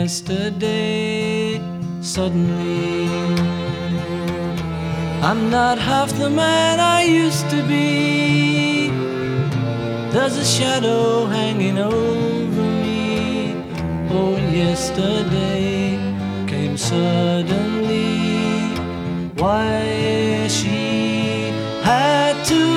yesterday. Suddenly, I'm not half the man I used to be. There's a shadow hanging over me. Oh, yesterday came suddenly. Why she had to